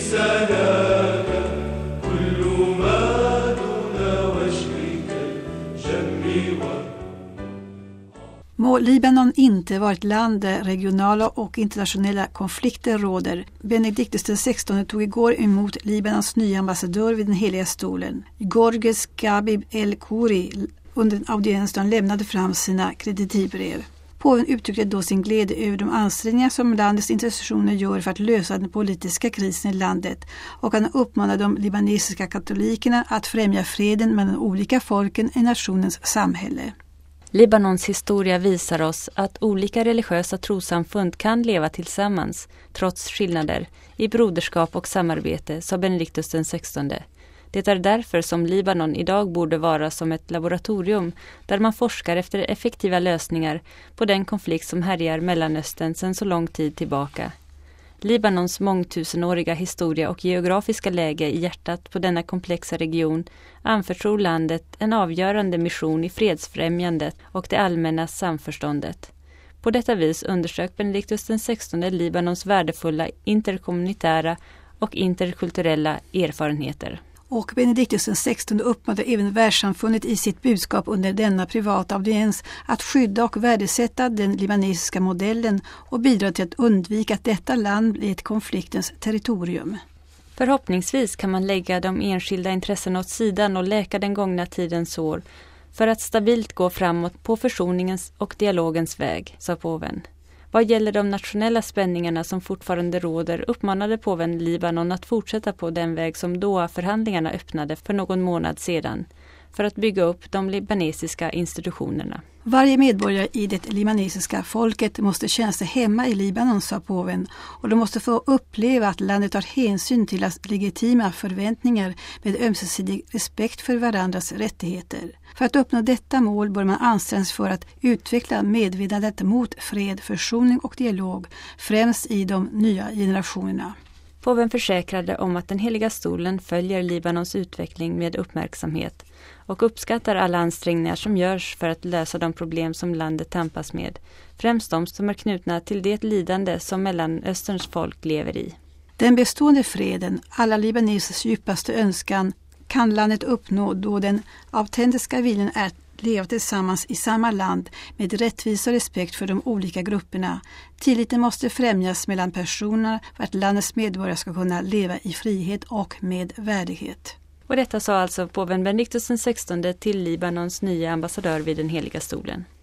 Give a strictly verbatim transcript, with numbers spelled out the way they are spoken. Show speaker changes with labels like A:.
A: Må Libanon inte vara ett land där regionala och internationella konflikter råder. Benediktus den sextonde tog igår emot Libanons nya ambassadör vid den heliga stolen. Gorges Gabib El-Khoury under en audiens då han lämnade fram sina kreditivbrev. Påven uttryckte då sin glädje över de ansträngningar som landets institutioner gör för att lösa den politiska krisen i landet, och han uppmanade de libanesiska katolikerna att främja freden mellan olika folken i nationens samhälle.
B: Libanons historia visar oss att olika religiösa trossamfund kan leva tillsammans, trots skillnader, i broderskap och samarbete, sa Benediktus den sextonde. Det är därför som Libanon idag borde vara som ett laboratorium där man forskar efter effektiva lösningar på den konflikt som härjar Mellanöstern sedan så lång tid tillbaka. Libanons mångtusenåriga historia och geografiska läge i hjärtat på denna komplexa region anförtror landet en avgörande mission i fredsfrämjandet och det allmänna samförståndet. På detta vis undersök Benediktus den sextonde Libanons värdefulla interkommunitära och interkulturella erfarenheter.
A: Och Benediktus den sextonde uppmanade även världssamfundet i sitt budskap under denna privata audiens att skydda och värdesätta den libanesiska modellen och bidra till att undvika att detta land blir ett konfliktens territorium.
B: Förhoppningsvis kan man lägga de enskilda intressena åt sidan och läka den gångna tidens sår för att stabilt gå framåt på försoningens och dialogens väg, sa påven. Vad gäller de nationella spänningarna som fortfarande råder uppmanade påven Libanon att fortsätta på den väg som Doha-förhandlingarna öppnade för någon månad sedan för att bygga upp de libanesiska institutionerna.
A: Varje medborgare i det libanesiska folket måste känna sig hemma i Libanon, sa påven, och de måste få uppleva att landet tar hänsyn till legitima förväntningar med ömsesidig respekt för varandras rättigheter. För att uppnå detta mål bör man anstränga sig för att utveckla medvetandet mot fred, försoning och dialog, främst i de nya generationerna.
B: Påven försäkrade om att den heliga stolen följer Libanons utveckling med uppmärksamhet och uppskattar alla ansträngningar som görs för att lösa de problem som landet tampas med, främst de som är knutna till det lidande som Mellanösterns folk lever i.
A: Den bestående freden, alla libanesers djupaste önskan, kan landet uppnå då den autentiska viljan är att leva tillsammans i samma land med rättvisa och respekt för de olika grupperna. Tilliten måste främjas mellan personerna för att landets medborgare ska kunna leva i frihet och med värdighet.
B: Och detta sa alltså påven Benediktus den sextonde till Libanons nya ambassadör vid den heliga stolen.